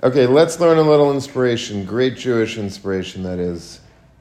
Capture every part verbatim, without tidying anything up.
Okay, let's learn a little inspiration. Great Jewish inspiration, that is.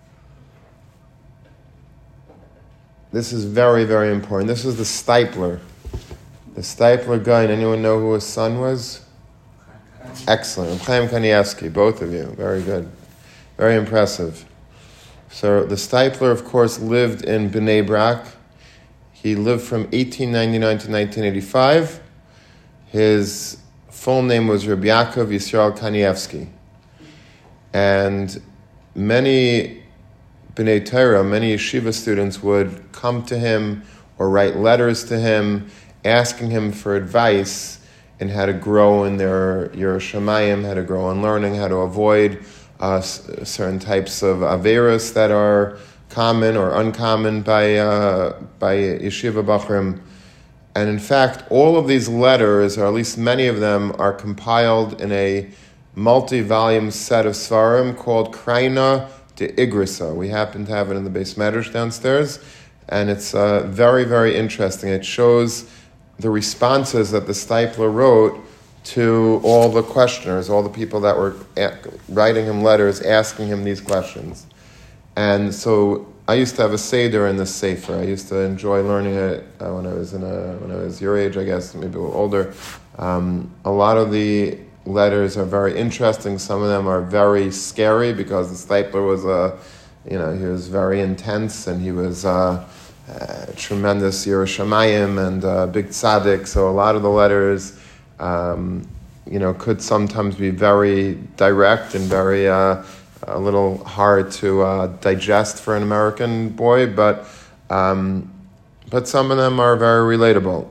This is very, very important. This is the Steipler. The Steipler guy. Anyone know who his son was? Excellent. Chaim Kanievsky, both of you. Very good. Very impressive. So the Steipler, of course, lived in Bnei Brak. He lived from eighteen ninety-nine to nineteen eighty-five. His full name was Rabbi Yaakov Yisrael Kanievsky. And many B'nai Torah, many yeshiva students would come to him or write letters to him asking him for advice in how to grow in their Yiras Shamayim, how to grow in learning, how to avoid uh, s- certain types of averos that are common or uncommon by uh, by yeshiva bachrim. And in fact, all of these letters, or at least many of them, are compiled in a multi-volume set of svarim called Kraina de Igrisa. We happen to have it in the Beis Medrash downstairs, and it's uh, very, very interesting. It shows the responses that the Steipler wrote to all the questioners, all the people that were a- writing him letters, asking him these questions. And so I used to have a seder in this sefer. I used to enjoy learning it uh, when I was in a when I was your age, I guess, maybe a little older. Um, a lot of the letters are very interesting. Some of them are very scary because the Steipler was a, you know, he was very intense and he was uh, a tremendous Yiras Shamayim and a big tzaddik. So a lot of the letters, um, you know, could sometimes be very direct and very uh, a little hard to uh, digest for an American boy, but um, but some of them are very relatable.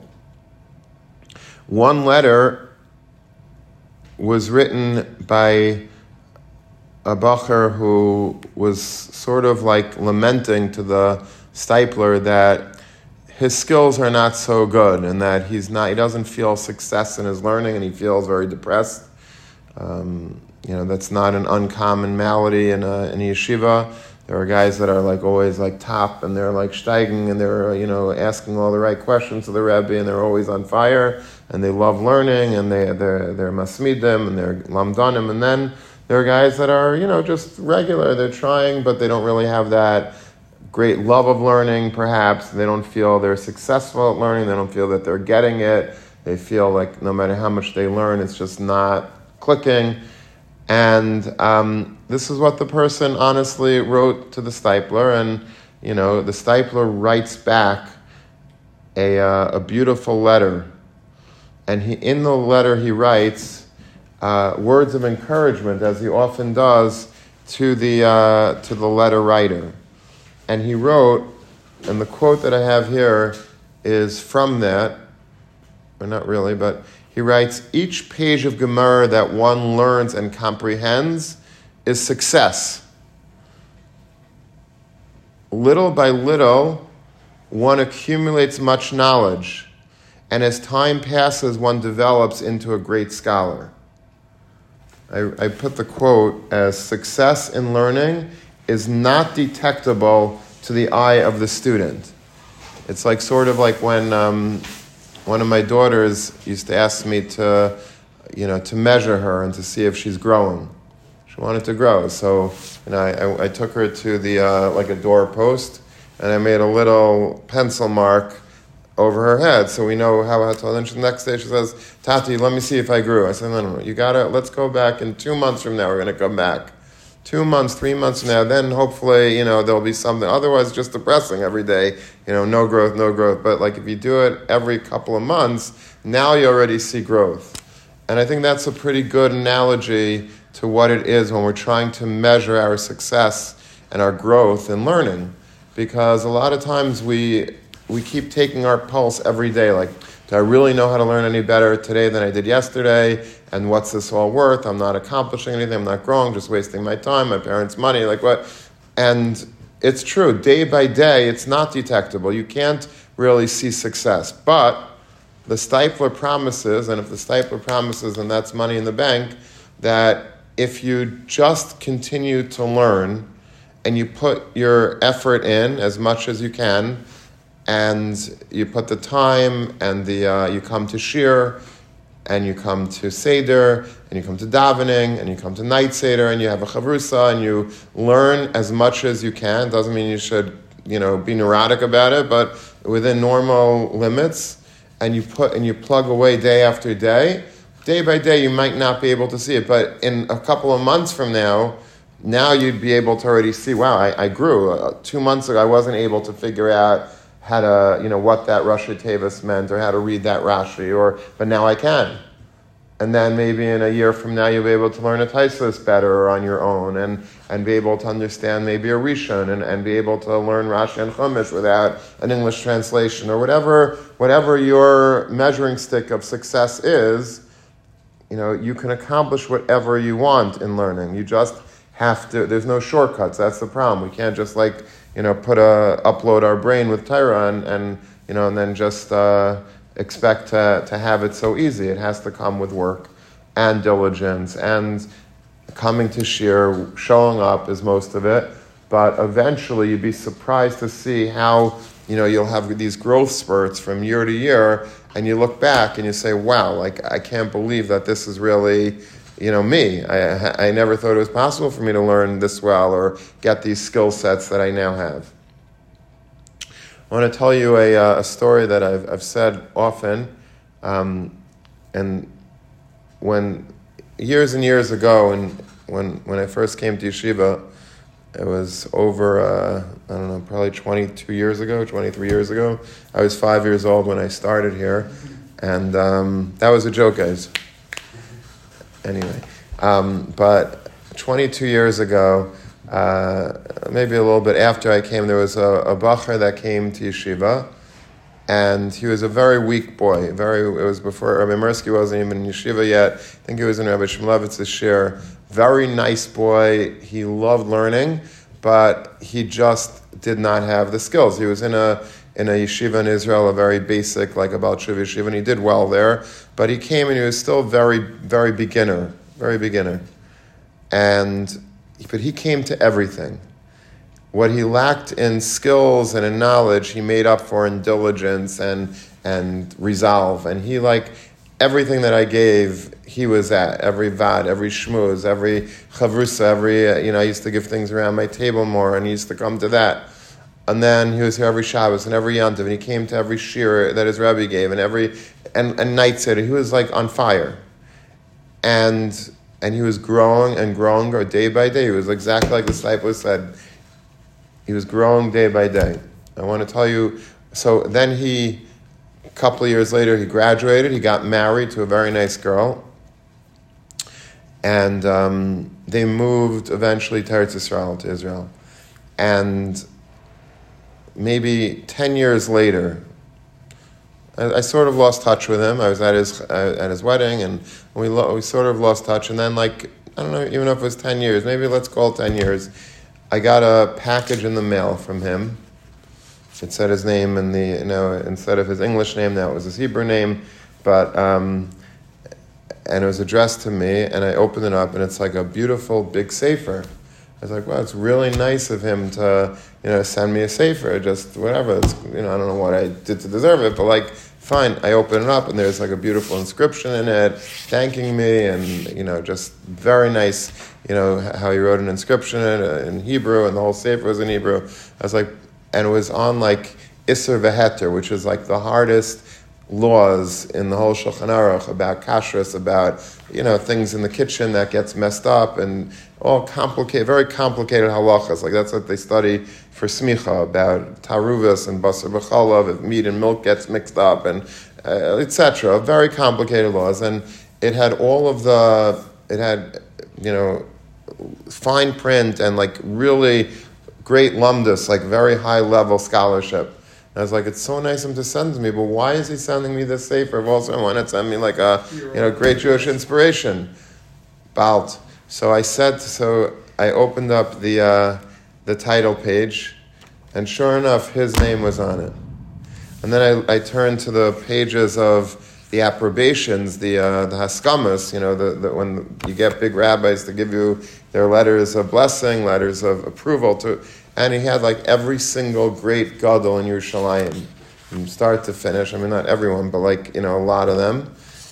One letter was written by a bacher who was sort of like lamenting to the Steipler that his skills are not so good and that he's not, he doesn't feel success in his learning and he feels very depressed. Um, you know, that's not an uncommon malady in a, in a yeshiva. There are guys that are like always like top and they're like steiging and they're, you know, asking all the right questions to the Rebbe and they're always on fire and they love learning and they, they're, they're masmidim and they're lamdanim. And then there are guys that are, you know, just regular. They're trying, but they don't really have that great love of learning, perhaps. They don't feel they're successful at learning. They don't feel that they're getting it. They feel like no matter how much they learn, it's just not clicking. And um, this is what the person honestly wrote to the Steipler. And, you know, the Steipler writes back a, uh, a beautiful letter. And he, in the letter he writes uh, words of encouragement, as he often does, to the uh, to the letter writer. And he wrote, and the quote that I have here is from that, or not really, but he writes, each page of Gemara that one learns and comprehends is success. Little by little, one accumulates much knowledge, and as time passes, one develops into a great scholar. I, I put the quote as, success in learning is not detectable to the eye of the student. It's like sort of like when um, one of my daughters used to ask me to, you know, to measure her and to see if she's growing. She wanted to grow, so you know, I, I, I took her to the uh, like a door post, and I made a little pencil mark over her head, so we know how to. Then the next day she says, "Tati, let me see if I grew." I said, "No, no, no. You gotta. Let's go back in two months from now. We're gonna come back." Two months, three months from now, then hopefully, you know, there'll be something. Otherwise, it's just depressing every day. You know, no growth, no growth. But like if you do it every couple of months, now you already see growth. And I think that's a pretty good analogy to what it is when we're trying to measure our success and our growth in learning. Because a lot of times we we keep taking our pulse every day. Like, do I really know how to learn any better today than I did yesterday? And what's this all worth? I'm not accomplishing anything. I'm not growing, just wasting my time, my parents' money. Like what? And it's true. Day by day, it's not detectable. You can't really see success. But the Steipler promises, and if the Steipler promises, and that's money in the bank, that if you just continue to learn and you put your effort in as much as you can, and you put the time and the uh, you come to shir, and you come to Seder, and you come to davening, and you come to night Seder, and you have a chavrusa, and you learn as much as you can. Doesn't mean you should, you know, be neurotic about it, but within normal limits, and you put and you plug away day after day. Day by day, you might not be able to see it, but in a couple of months from now, now you'd be able to already see, wow, I, I grew. Uh, two months ago, I wasn't able to figure out how to, you know, what that Rashi Tevis meant or how to read that Rashi, or but now I can. And then maybe in a year from now, you'll be able to learn a Taisus better on your own and, and be able to understand maybe a Rishon and, and be able to learn Rashi and Chumash without an English translation or whatever, whatever your measuring stick of success is. You know, you can accomplish whatever you want in learning. You just have to, there's no shortcuts. That's the problem. We can't just like, you know, put a, upload our brain with Torah and, and you know, and then just uh, expect to, to have it so easy. It has to come with work and diligence and coming to shir, showing up is most of it. But eventually you'd be surprised to see how, you know, you'll have these growth spurts from year to year, and you look back and you say, wow, like, I can't believe that this is really, you know, me. I, I never thought it was possible for me to learn this well or get these skill sets that I now have. I want to tell you a, uh, a story that I've, I've said often. Um, and when, years and years ago, when, when, when I first came to yeshiva, it was over, uh, I don't know, probably twenty-two years ago, twenty-three years ago. I was five years old when I started here. And um, that was a joke, guys. Anyway, um, but twenty-two years ago, uh, maybe a little bit after I came, there was a, a bacher that came to yeshiva. And he was a very weak boy. Very, it was before, Rabbi Mirsky wasn't even in yeshiva yet. I think he was in Rabbi Shmulevitz's shir. Very nice boy. He loved learning, but he just did not have the skills. He was in a in a yeshiva in Israel, a very basic, like a Baal Tshuva yeshiva, and he did well there. But he came and he was still very, very beginner, very beginner. And but he came to everything. What he lacked in skills and in knowledge, he made up for in diligence and and resolve. And he, like, everything that I gave, he was at. Every vad, every shmuz, every chavrusa, every, uh, you know, I used to give things around my table more, and he used to come to that. And then he was here every Shabbos and every Yom Tov, and he came to every shir that his Rebbe gave, and every, and, and night Seder. He was, like, on fire. And and he was growing and growing day by day. He was exactly like the disciple said. He was growing day by day. I want to tell you, so then he, a couple of years later, he graduated. He got married to a very nice girl. And um, they moved eventually to Eretz Yisrael, to Israel. And maybe ten years later, I, I sort of lost touch with him. I was at his uh, at his wedding, and we lo- we sort of lost touch. And then, like, I don't know, even if it was ten years, maybe let's call it ten years, I got a package in the mail from him. It said his name in the, you know, instead of his English name, now it was his Hebrew name, but, um, and it was addressed to me, and I opened it up, and it's like a beautiful big sefer. I was like, wow, it's really nice of him to, you know, send me a sefer, just whatever. It's, you know, I don't know what I did to deserve it, but, like, fine. I open it up, and there's like a beautiful inscription in it, thanking me, and, you know, just very nice, you know, how he wrote an inscription in, it, in Hebrew, and the whole sefer was in Hebrew. I was like, and it was on, like, Isser V'Heter, which is, like, the hardest laws in the whole Shulchan Aruch about kashrus, about, you know, things in the kitchen that gets messed up, and all complicated, very complicated halachas. Like, that's what they study for smicha, about taruvas and basar b'chalav, if meat and milk gets mixed up, and uh, et cetera. Very complicated laws, and it had all of the, it had, you know, fine print and, like, really great lumdus, like very high level scholarship. And I was like, it's so nice of him to send to me, but why is he sending me this sefer? Also, why not send me like a, you know, great Jewish inspiration? Balt. So I said, so I opened up the uh, the title page, and sure enough, his name was on it. And then I, I turned to the pages of the approbations, the uh, the haskamas, you know, the, the when you get big rabbis to give you their letters of blessing, letters of approval, to, and he had like every single great gadol in Yerushalayim, from start to finish. I mean, not everyone, but like, you know, a lot of them.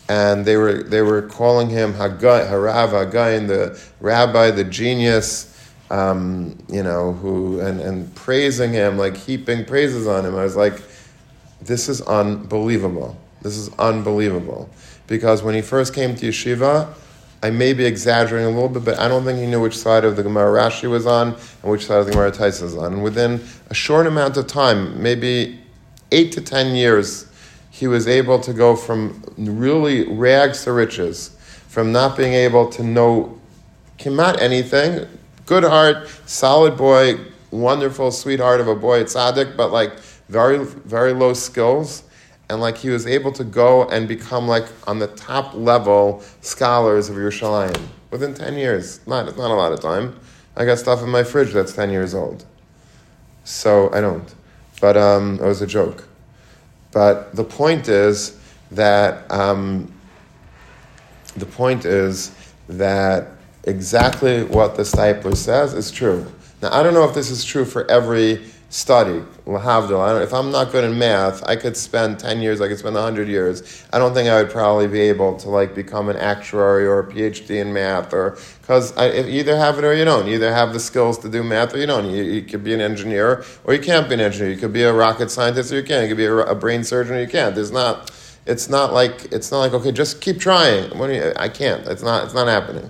and they were they were calling him Haggai, Harav Haggai, the rabbi, the genius, um, you know, who and, and praising him, like heaping praises on him. I was like, this is unbelievable. This is unbelievable. Because when he first came to yeshiva, I may be exaggerating a little bit, but I don't think he knew which side of the Gemara Rashi was on and which side of the Gemara Taisa was on. And within a short amount of time, maybe eight to ten years, he was able to go from really rags to riches, from not being able to know kimat anything, good heart, solid boy, wonderful sweetheart of a boy, tzaddik, but like very, very low skills. And like he was able to go and become like on the top level scholars of Yerushalayim within ten years. Not, it's not a lot of time. I got stuff in my fridge that's ten years old. So I don't. But um, it was a joke. But the point is that um, the point is that exactly what the Steipler says is true. Now I don't know if this is true for every study. Lahavdil. I don't, if I'm not good in math, I could spend ten years, I could spend one hundred years. I don't think I would probably be able to like become an actuary or a PhD in math, or because you either have it or you don't. You either have the skills to do math or you don't. You, you could be an engineer or you can't be an engineer. You could be a rocket scientist or you can't. You could be a, a brain surgeon or you can't. There's not. It's not like it's not like okay, just keep trying. When you, I can't. It's not. It's not happening.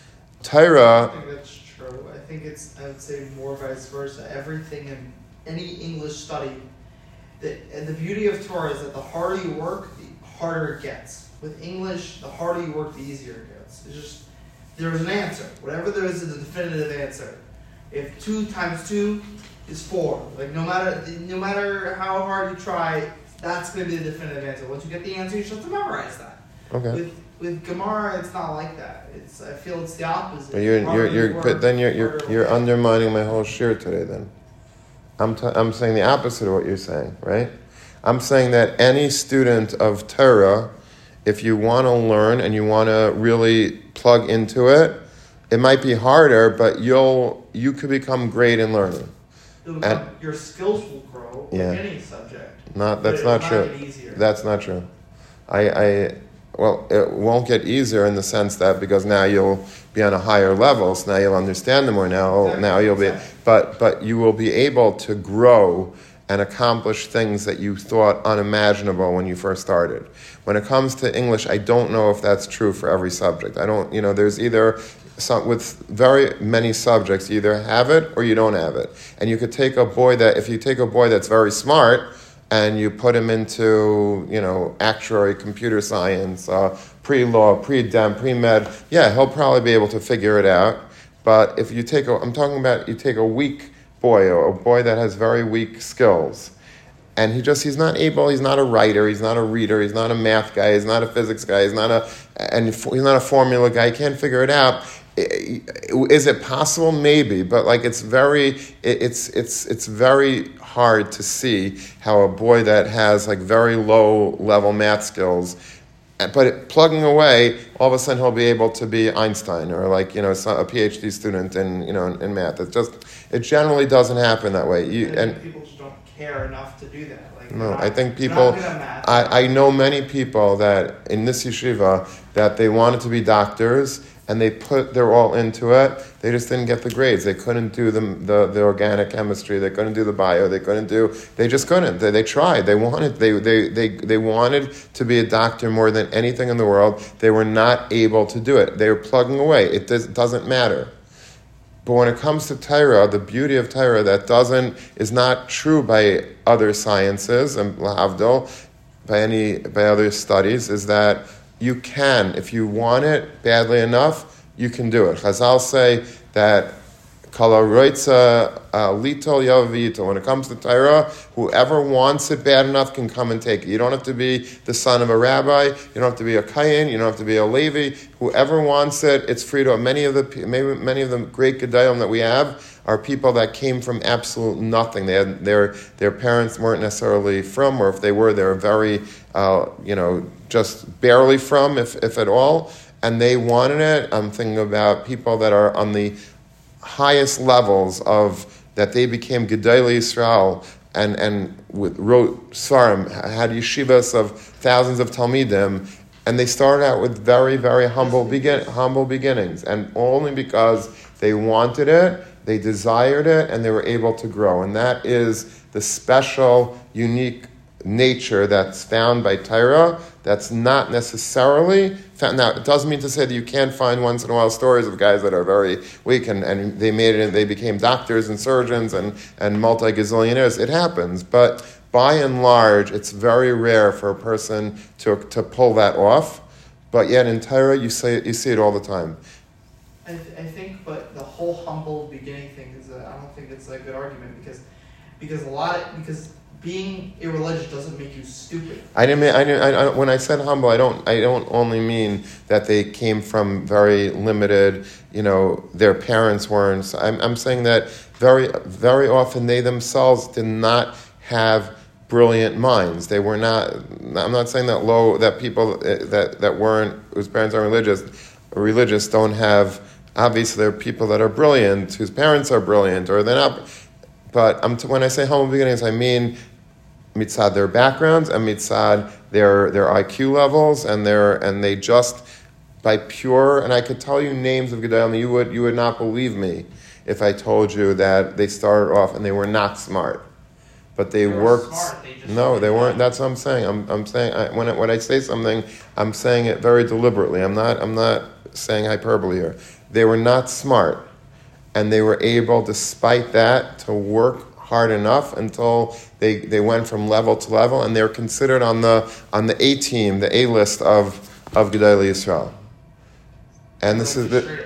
Torah. I think that's true. I think it's. I would say more vice versa. Everything in any English study, the, and the beauty of Torah is that the harder you work, the harder it gets. With English, the harder you work, the easier it gets. It's just, there's an answer. Whatever there is is a definitive answer. If two times two is four, like no matter no matter how hard you try, that's going to be the definitive answer. Once you get the answer, you just have to memorize that. Okay. With with Gemara, it's not like that. It's I feel it's the opposite. But you're you're you you're work, but then you're you're harder you're it will undermining my whole shir today. Then I'm t- I'm saying the opposite of what you're saying, right? I'm saying that any student of Torah, if you want to learn and you want to really plug into it, it might be harder, but you'll you could become great in learning. Become, And, your skills will grow yeah. in any subject. not that's But not it'll true. get easier. That's not true. I, I well, it won't get easier in the sense that because now you'll be on a higher level, so now you'll understand them more. Now, Exactly. now you'll be, Exactly. but but you will be able to grow and accomplish things that you thought unimaginable when you first started. When it comes to English, I don't know if that's true for every subject. I don't, you know, there's either some, with very many subjects, you either have it or you don't have it. And you could take a boy that, if you take a boy that's very smart and you put him into, you know, actuary, computer science, uh, pre-law, pre-dem, pre-med, yeah, he'll probably be able to figure it out. But if you take a, I'm talking about, you take a weak boy, or a boy that has very weak skills, and he just, he's not able, he's not a writer, he's not a reader, he's not a math guy, he's not a physics guy, he's not a, and he's not a formula guy, he can't figure it out. Is it possible? Maybe, but like it's very, it's it's it's very hard to see how a boy that has like very low level math skills, but plugging away, all of a sudden he'll be able to be Einstein or like, you know, a PhD student in, you know, in math. It just, it generally doesn't happen that way. You, and and people just don't care enough to do that. Like, no, not, I think they're people, not good at math. I, I know many people that in this yeshiva that they wanted to be doctors and they put their all into it. They just didn't get the grades. They couldn't do the, the, the organic chemistry. They couldn't do the bio. They couldn't do. They just couldn't. They, they tried. They wanted. They, they they they wanted to be a doctor more than anything in the world. They were not able to do it. They were plugging away. It does, doesn't matter. But when it comes to Torah, the beauty of Torah that doesn't is not true by other sciences and lahavdil, by any by other studies, is that you can, if you want it badly enough, you can do it. Chazal say that kala roitza litol yavito. When it comes to Torah, whoever wants it bad enough can come and take it. You don't have to be the son of a rabbi. You don't have to be a kayin. You don't have to be a Levi. Whoever wants it, it's free to. Many of the maybe many of the great gedalim that we have are people that came from absolute nothing. They had their their parents weren't necessarily from, or if they were, they were very uh, you know just barely from, if if at all. And they wanted it. I'm thinking about people that are on the highest levels of that they became Gedolei Yisrael and and with, wrote Svarim, had yeshivas of thousands of Talmidim, And they started out with very, very humble begin humble beginnings. And only because they wanted it, they desired it, and they were able to grow. And that is the special, unique nature that's found by Torah. That's not necessarily found. Now, it doesn't mean to say that you can't find once in a while stories of guys that are very weak and, and they made it and they became doctors and surgeons and, and multi-gazillionaires. It happens. But by and large, it's very rare for a person to, to pull that off. But yet in Torah, you, say, you see it all the time. I, th- I think, but the whole humble beginning thing is, a, I don't think it's a good argument because, because a lot of, because being irreligious doesn't make you stupid. I didn't mean. I didn't. I, I, when I said humble, I don't. I don't only mean that they came from very limited. You know, their parents weren't. I'm. I'm saying that very, very often they themselves did not have brilliant minds. They were not. I'm not saying that low. That people that that weren't whose parents aren't religious, religious don't have. Obviously, there are people that are brilliant whose parents are brilliant, or they're not. But I'm t- when I say humble beginnings, I mean mitzad their backgrounds and mitzad their their I Q levels and their and they just by pure and I could tell you names of Gedolim, you would you would not believe me if I told you that they started off and they were not smart, but they, they worked. Smart. They just no, they weren't. That's what I'm saying. I'm I'm saying I, when I, when I say something, I'm saying it very deliberately. I'm not I'm not saying hyperbole here. They were not smart, and they were able, despite that, to work hard enough until they, they went from level to level, and they're considered on the on the A team, the A list of of Gedolei Yisrael. And this is the.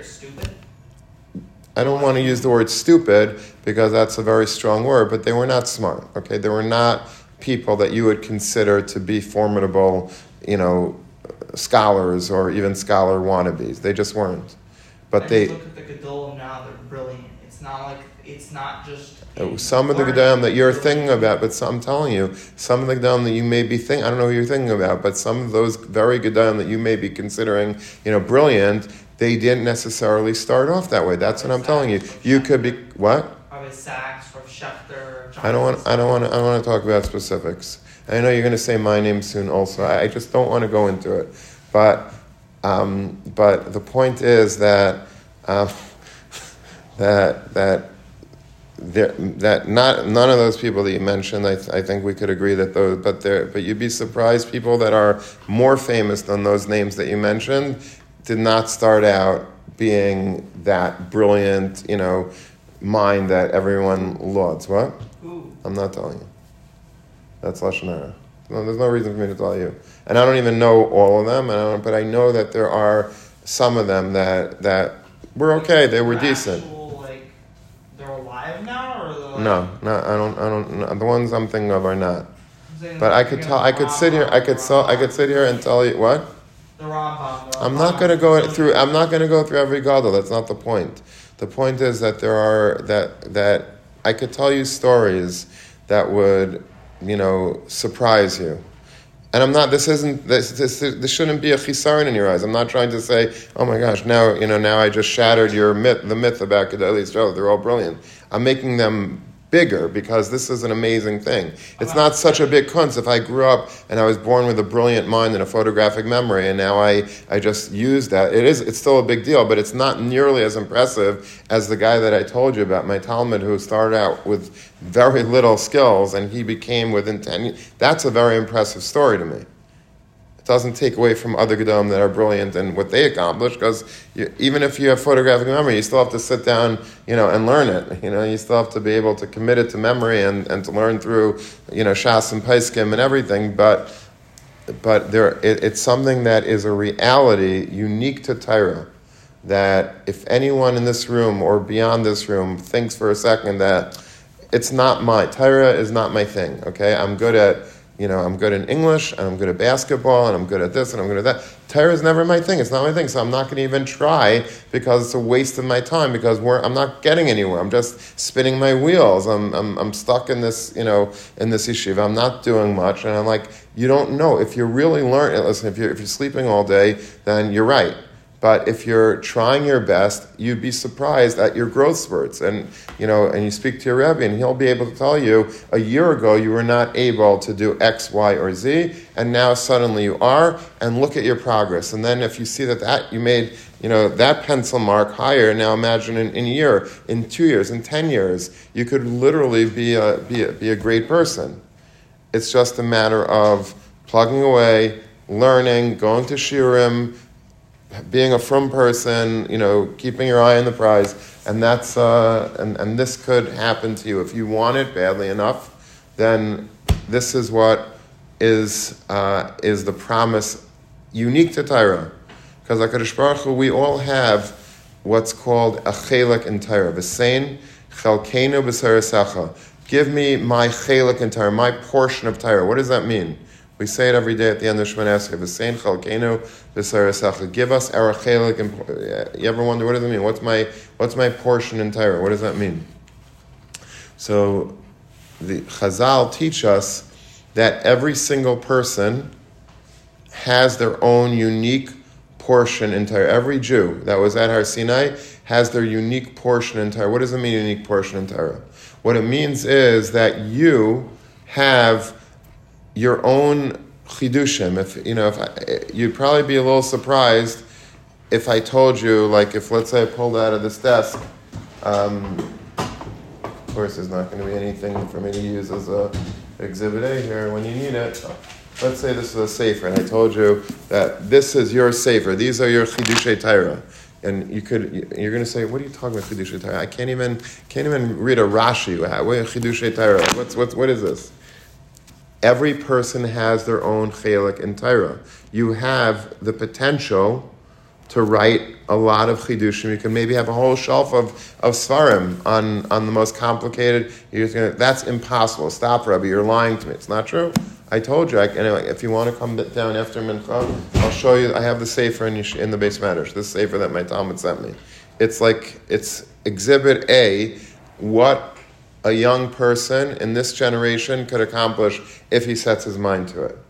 I don't want to use the word stupid because that's a very strong word, but they were not smart. Okay, they were not people that you would consider to be formidable, you know, scholars or even scholar wannabes. They just weren't. But I they look at the Gedolim now; they're brilliant. It's not like it's not just. Some of the Gedolim that you're thinking about, but some, I'm telling you, some of the Gedolim that you may be thinking, I don't know who you're thinking about, but some of those very Gedolim that you may be considering, you know, brilliant, they didn't necessarily start off that way. That's what I'm telling you. You could be what? Probably Sachs from Schechter. I don't want. I don't want. To, I don't want to talk about specifics. I know you're going to say my name soon. Also, I, I just don't want to go into it. But, um, but the point is that um, that that. There, that not none of those people that you mentioned, I, th- I think we could agree that those, but there, but you'd be surprised people that are more famous than those names that you mentioned did not start out being that brilliant, you know, mind that everyone lauds. What? Ooh. I'm not telling you. That's Lashon Hara. No, there's no reason for me to tell you, and I don't even know all of them, and I don't, but I know that there are some of them that that were okay. They were Actual, decent. like, they're alive now, or they're like, no, no, I don't, I don't. No, the ones I'm thinking of are not. But I could tell. I could sit here. I could tell. I could sit here and tell you what. The Rambam. I'm not going to go through. I'm not going to go through every gadol. That's not the point. The point is that there are that that I could tell you stories that would, you know, surprise you. And I'm not. This isn't. This this this shouldn't be a chisaron in your eyes. I'm not trying to say, oh my gosh, now you know. Now I just shattered your myth. The myth about Gedolei Yisrael. They're all brilliant. I'm making them bigger because this is an amazing thing. It's not such a big kunz. If I grew up and I was born with a brilliant mind and a photographic memory, and now I, I just use that, it is it's still a big deal, but it's not nearly as impressive as the guy that I told you about, my Talmud, who started out with very little skills and he became within ten years. That's a very impressive story to me. It doesn't take away from other Gedolim that are brilliant and what they accomplish, because even if you have photographic memory, you still have to sit down, you know, and learn it. You know, you still have to be able to commit it to memory and, and to learn through, you know, Shas and Paiskim and everything. But but there, it, it's something that is a reality unique to Torah. That if anyone in this room or beyond this room thinks for a second that it's not my Torah is not my thing. Okay, I'm good at. You know, I'm good in English, and I'm good at basketball, and I'm good at this, and I'm good at that. Torah is never my thing. It's not my thing, so I'm not going to even try because it's a waste of my time, because we're, I'm not getting anywhere. I'm just spinning my wheels. I'm, I'm I'm stuck in this, you know, in this yeshiva. I'm not doing much, and I'm like, you don't know. If you really learn, listen, if you're, if you're sleeping all day, then you're right. But if you're trying your best, you'd be surprised at your growth spurts. And you know, and you speak to your Rebbe, and he'll be able to tell you, a year ago you were not able to do X, Y, or Z, and now suddenly you are, and look at your progress. And then if you see that, that you made, you know, that pencil mark higher, now imagine in, in a year, in two years, in ten years, you could literally be a, be a, be a great person. It's just a matter of plugging away, learning, going to shiurim, being a frum person, you know, keeping your eye on the prize, and that's uh, and, and this could happen to you if you want it badly enough. Then this is what is uh, is the promise unique to Torah, because HaKadosh Baruch Hu, we all have what's called a chelik in Torah. V'sein chelkeinu b'sarasecha. Give me my chelik in Torah, my portion of Torah. What does that mean? We say it every day at the end of Shemona Esrei. V'sein chelkeinu b'sarasecha. Give us our chelik. You ever wonder, what does it mean? What's my what's my portion in Torah? What does that mean? So the Chazal teach us that every single person has their own unique portion in Torah. Every Jew that was at Har Sinai has their unique portion in Torah. What does it mean, unique portion in Torah? What it means is that you have your own chidushim. If you know, if I, you'd probably be a little surprised if I told you, like, if let's say I pulled out of this desk. Um, of course, there's not going to be anything for me to use as a exhibit A here when you need it. Let's say this is a sefer, and I told you that this is your sefer. These are your chidushei Torah, and you could you're going to say, "What are you talking about chidushei Torah? I can't even can't even read a Rashi. What is chidushei Torah? What's what's what is this?" Every person has their own chelik in Torah. You have the potential to write a lot of chidushim. You can maybe have a whole shelf of, of svarim on, on the most complicated. You're just gonna, that's impossible. Stop, Rabbi. You're lying to me. It's not true. I told you. I, anyway, if you want to come down after Mincha, I'll show you. I have the sefer in, in the Beis Medrash. This sefer that my Talmud sent me. It's like, it's Exhibit A, what a young person in this generation could accomplish if he sets his mind to it.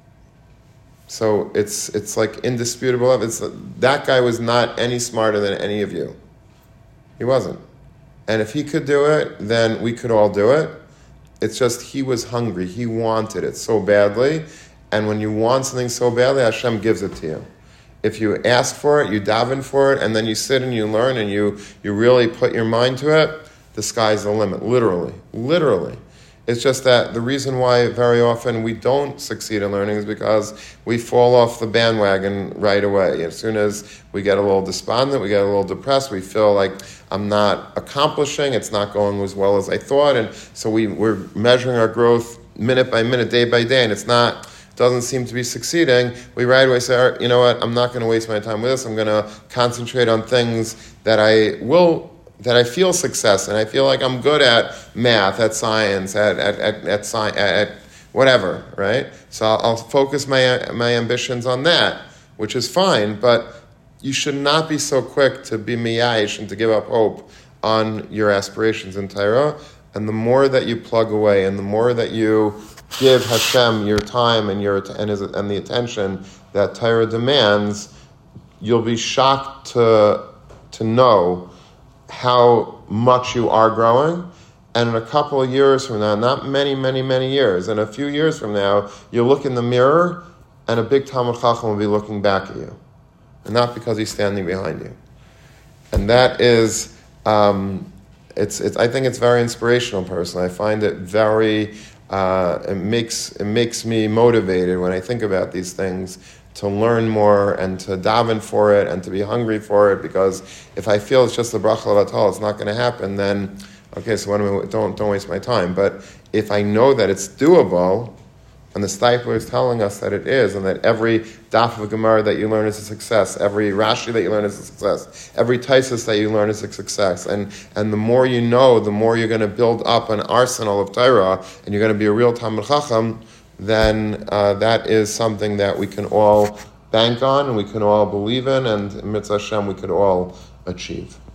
So it's it's like indisputable. It's, that guy was not any smarter than any of you. He wasn't. And if he could do it, then we could all do it. It's just he was hungry. He wanted it so badly. And when you want something so badly, Hashem gives it to you. If you ask for it, you daven for it, and then you sit and you learn and you, you really put your mind to it, the sky's the limit, literally. Literally. It's just that the reason why very often we don't succeed in learning is because we fall off the bandwagon right away. As soon as we get a little despondent, we get a little depressed, we feel like I'm not accomplishing, it's not going as well as I thought, and so we, we're measuring our growth minute by minute, day by day, and it's not, doesn't seem to be succeeding. We right away say, you know what, I'm not going to waste my time with this, I'm going to concentrate on things that I will that I feel success and I feel like I'm good at math, at science, at at at at, sci- at whatever, right? So I'll, I'll focus my my ambitions on that, which is fine. But you should not be so quick to be miyash and to give up hope on your aspirations in Torah. And the more that you plug away, and the more that you give Hashem your time and your and his, and the attention that Torah demands, you'll be shocked to to know how much you are growing, and in a couple of years from now, not many, many, many years, in a few years from now, you'll look in the mirror, and a big Talmud Chacham will be looking back at you, and not because he's standing behind you. And that is, um, it's, it's. I think it's very inspirational, personally. I find it very. Uh, it makes it makes me motivated when I think about these things, to learn more and to daven for it and to be hungry for it, because if I feel it's just the bracha levatol, it's not going to happen, then, okay, so what am I, don't, don't waste my time. But if I know that it's doable, and the Steipler is telling us that it is, and that every daf of Gemara that you learn is a success, every Rashi that you learn is a success, every Taisus that you learn is a success, and, and the more you know, the more you're going to build up an arsenal of Torah, and you're going to be a real Talmud Chacham, then uh, that is something that we can all bank on and we can all believe in, and Mitzvah Hashem we could all achieve.